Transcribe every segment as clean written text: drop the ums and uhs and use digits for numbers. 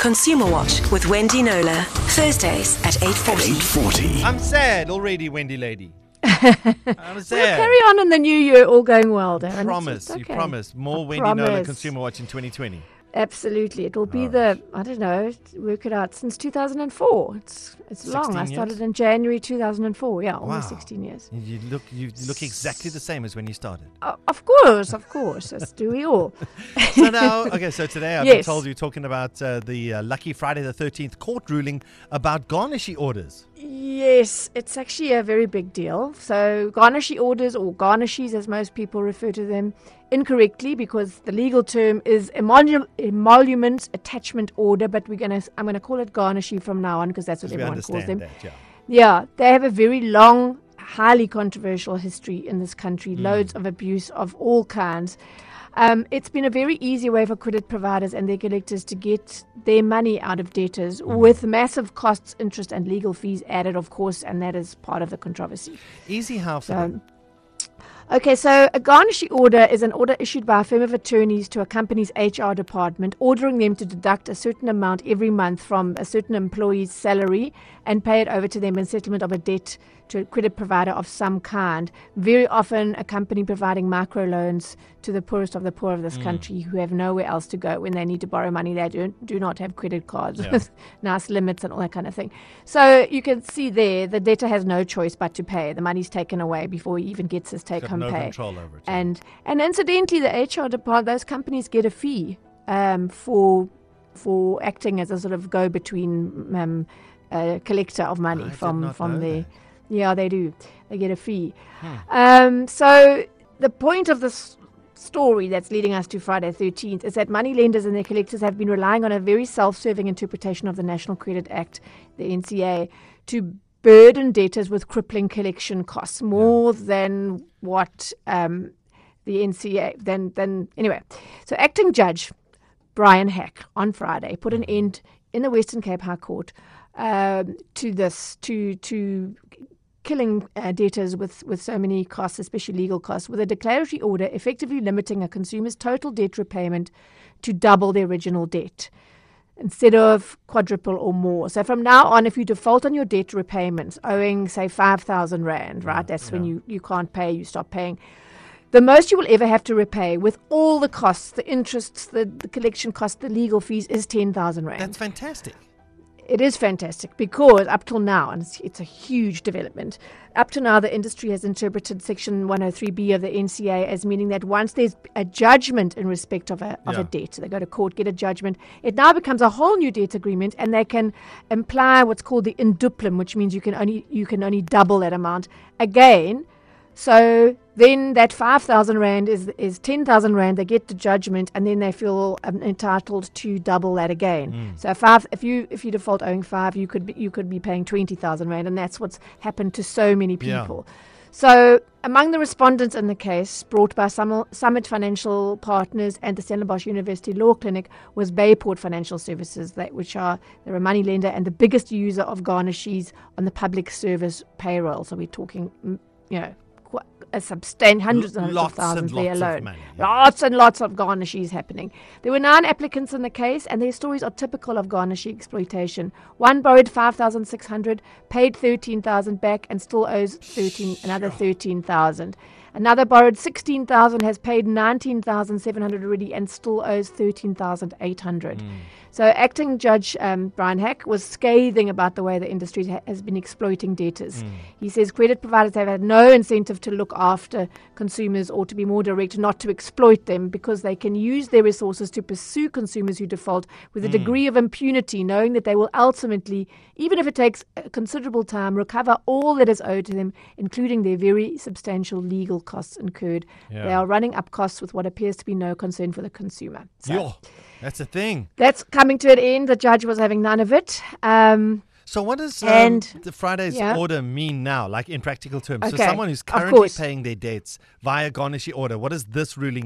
Consumer Watch with Wendy Knowler. Thursdays at 8:40. 8:40. I'm sad already, Wendy lady. I'm sad. We'll carry on in the new year, all going well, Darren. Promise, Okay. you promise. More Wendy promise. Knowler Consumer Watch in 2020. Absolutely. It will be I don't know, work it out, since 2004. It's long. I 16 started years? in January 2004. Yeah, almost Wow. 16 years. You look exactly the same as when you started. Of course. As do we all. So now, so today I've Yes. been told you're talking about the lucky Friday the 13th court ruling about garnishee orders. Yes, it's actually a very big deal. So garnishee orders, or garnishees as most people refer to them, incorrectly, because the legal term is emolument attachment order, but I'm gonna call it garnishee from now on because that's what We everyone calls understand them. that, yeah. Yeah, they have a very long, highly controversial history in this country, loads of abuse of all kinds. It's been a very easy way for credit providers and their collectors to get their money out of debtors with massive costs, interest and legal fees added, of course, and that is part of the controversy. Easy how for them. Okay, so a garnishee order is an order issued by a firm of attorneys to a company's HR department, ordering them to deduct a certain amount every month from a certain employee's salary and pay it over to them in settlement of a debt to a credit provider of some kind. Very often a company providing microloans to the poorest of the poor of this country who have nowhere else to go when they need to borrow money. They do not have credit cards with nice limits and all that kind of thing. So you can see there the debtor has no choice but to pay. The money's taken away before he even gets his take-home no pay. control over it. And incidentally, the HR department, those companies get a fee for acting as a sort of go-between collector of money I did from not know the. that. Yeah, they do. They get a fee. So the point of this story that's leading us to Friday 13th is that money lenders and their collectors have been relying on a very self-serving interpretation of the National Credit Act, the NCA, to burden debtors with crippling collection costs more than what the NCA anyway. So acting judge Brian Hack on Friday put an end in the Western Cape High Court to this to killing debtors with so many costs, especially legal costs, with a declaratory order effectively limiting a consumer's total debt repayment to double the original debt instead of quadruple or more. So from now on, if you default on your debt repayments, owing, say, 5,000 Rand, right, that's when you can't pay, you stop paying. The most you will ever have to repay with all the costs, the interests, the collection costs, the legal fees is 10,000 Rand. That's fantastic. It is fantastic because up till now, and it's a huge development, up to now the industry has interpreted Section 103B of the NCA as meaning that once there's a judgment in respect of a debt, they go to court, get a judgment, it now becomes a whole new debt agreement and they can imply what's called the induplum, which means you can only double that amount again. So then that 5,000 Rand is 10,000 Rand. They get the judgment, and then they feel entitled to double that again. So if you default owing 5, you could be paying 20,000 Rand, and that's what's happened to so many people. So among the respondents in the case brought by Summit Financial Partners and the Stellenbosch University Law Clinic was Bayport Financial Services, they're a money lender and the biggest user of garnishees on the public service payroll. So we're talking, a substantial hundreds and hundreds of thousands there alone. Money, Lots and lots of garnishees happening. There were 9 applicants in the case, and their stories are typical of garnishee exploitation. One borrowed 5,600, paid 13,000 back, and still owes another 13,000. Another borrowed 16,000, has paid 19,700 already, and still owes 13,800. So acting judge Brian Hack was scathing about the way the industry has been exploiting debtors. He says credit providers have had no incentive to look after consumers or to be more direct, not to exploit them, because they can use their resources to pursue consumers who default with a degree of impunity, knowing that they will ultimately, even if it takes a considerable time, recover all that is owed to them, including their very substantial legal costs incurred. They are running up costs with what appears to be no concern for the consumer. So that's a thing. that's coming to an end. The judge was having none of it. So what does the Friday's order mean now, like in practical terms? So Okay, someone who's of currently course. paying their debts via garnishee order, what does this ruling mean?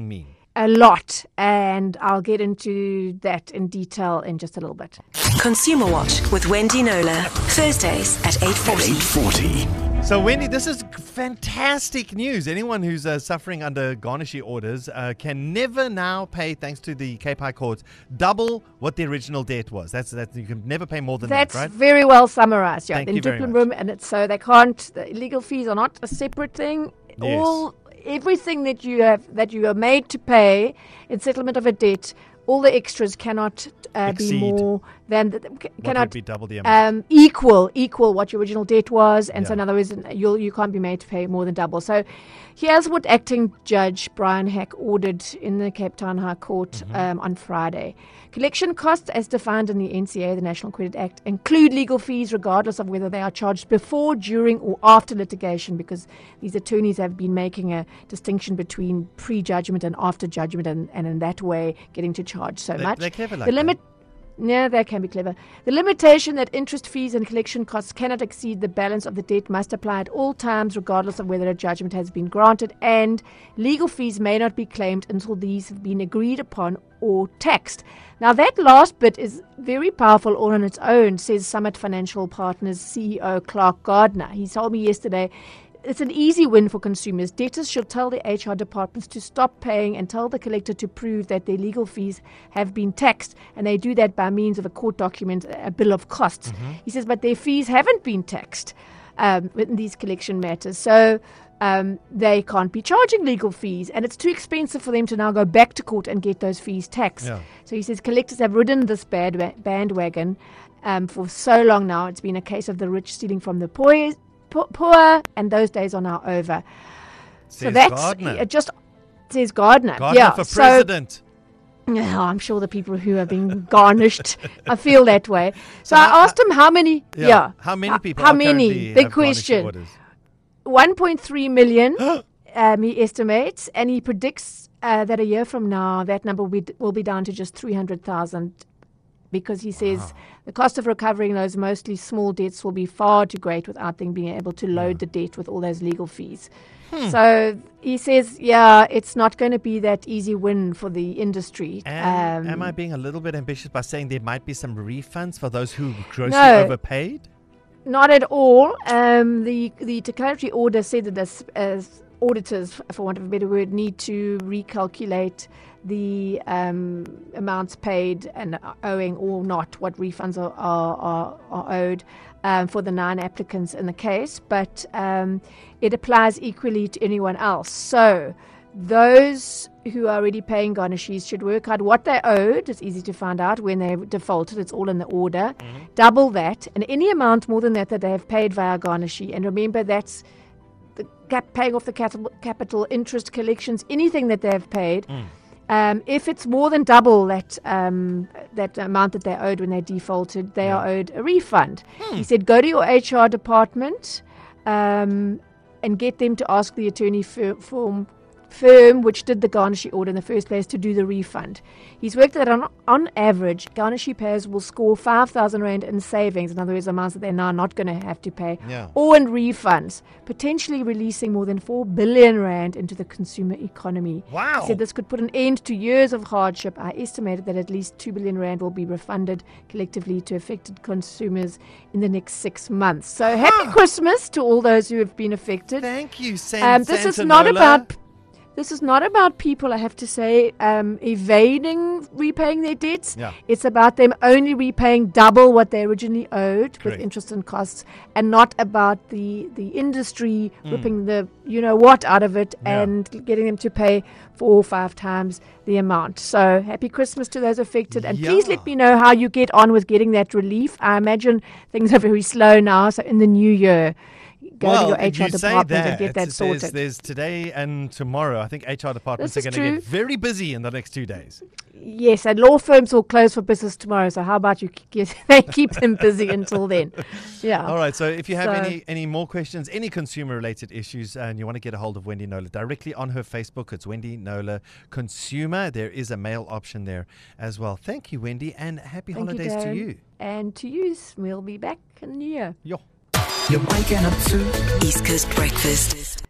a lot, and I'll get into that in detail in just a little bit. Consumer Watch with Wendy Knowler. Thursdays at 8:40. 8:40. So, Wendy, this is fantastic news. Anyone who's suffering under garnishee orders can never now pay, thanks to the Cape High Court, double what the original debt was. That's you can never pay more than That's that, right? very well summarized. Yeah, Thank in you very Duplicate much. Room, and it's so they can't. The legal fees are not a separate thing. Yes. Everything that you are made to pay in settlement of a debt, all the extras cannot be Exceed. more than What cannot would be double the amount? equal what your original debt was, and so Yeah. in other words, you can't be made to pay more than double. So here's what Acting Judge Brian Hack ordered in the Cape Town High Court on Friday. Collection costs as defined in the NCA, the National Credit Act, include legal fees regardless of whether they are charged before, during or after litigation, because these attorneys have been making a distinction between pre-judgment and after judgment, and in that way getting to charge so much. They're clever like The limit. Yeah, that can be clever. The limitation that interest fees and collection costs cannot exceed the balance of the debt must apply at all times, regardless of whether a judgment has been granted, and legal fees may not be claimed until these have been agreed upon or taxed. Now, that last bit is very powerful all on its own, says Summit Financial Partners CEO Clark Gardner. He told me yesterday, it's an easy win for consumers. Debtors should tell the HR departments to stop paying and tell the collector to prove that their legal fees have been taxed, and they do that by means of a court document, a bill of costs. He says, but their fees haven't been taxed in these collection matters, so they can't be charging legal fees, and it's too expensive for them to now go back to court and get those fees taxed. Yeah. So he says collectors have ridden this bandwagon for so long now. It's been a case of the rich stealing from the poor, and those days are now over. So Says that's Gardner. it. Just says Gardner. Gardner yeah. for So president. I'm sure the people who have been garnished, I feel that way. So I asked him how many. Yeah. How many people? How are many? currently Big have garnishee question. orders? 1.3 million. He estimates, and he predicts that a year from now that number will be down to just 300,000. Because he says the cost of recovering those mostly small debts will be far too great without them being able to load the debt with all those legal fees. So he says, it's not going to be that easy win for the industry. And am I being a little bit ambitious by saying there might be some refunds for those who grossly No. overpaid? Not at all. The declaratory order said that as auditors, for want of a better word, need to recalculate the amounts paid and owing or not, what refunds are owed for the 9 applicants in the case, but it applies equally to anyone else. So those who are already paying garnishees should work out what they owed. It's easy to find out when they defaulted. It's all in the order. Double that, and any amount more than that they have paid via garnishee. And remember, that's the paying off the capital interest collections, anything that they have paid. If it's more than double that amount that they owed when they defaulted, they are owed a refund. He said, go to your HR department and get them to ask the attorney firm which did the garnishee order in the first place to do the refund. He's worked that on average, garnishee payers will score 5,000 Rand in savings, in other words, amounts that they're now not going to have to pay, or in refunds, potentially releasing more than 4 billion Rand into the consumer economy. Wow. He said this could put an end to years of hardship. I estimated that at least 2 billion Rand will be refunded collectively to affected consumers in the next 6 months. So happy Christmas to all those who have been affected. Thank you, Santanola. This is not about people, I have to say, evading repaying their debts. Yeah. It's about them only repaying double what they originally owed with Correct. interest and costs, and not about the industry ripping the what out of it and getting them to pay 4 or 5 times the amount. So happy Christmas to those affected, and please let me know how you get on with getting that relief. I imagine things are very slow now, so in the new year, go to your HR department and get that sorted. There's today and tomorrow. I think HR departments This are is going to get true. very busy in the next 2 days. Yes, and law firms will close for business tomorrow. So how about you keep them busy until then? Yeah. All right. So if you have So- any more questions, any consumer-related issues, and you want to get a hold of Wendy Knowler directly on her Facebook, it's Wendy Knowler Consumer. There is a mail option there as well. Thank you, Wendy, and happy Thank you, holidays to Darren. you. And to you. We'll be back in the new year. Yo. You're waking up to East Coast Breakfast.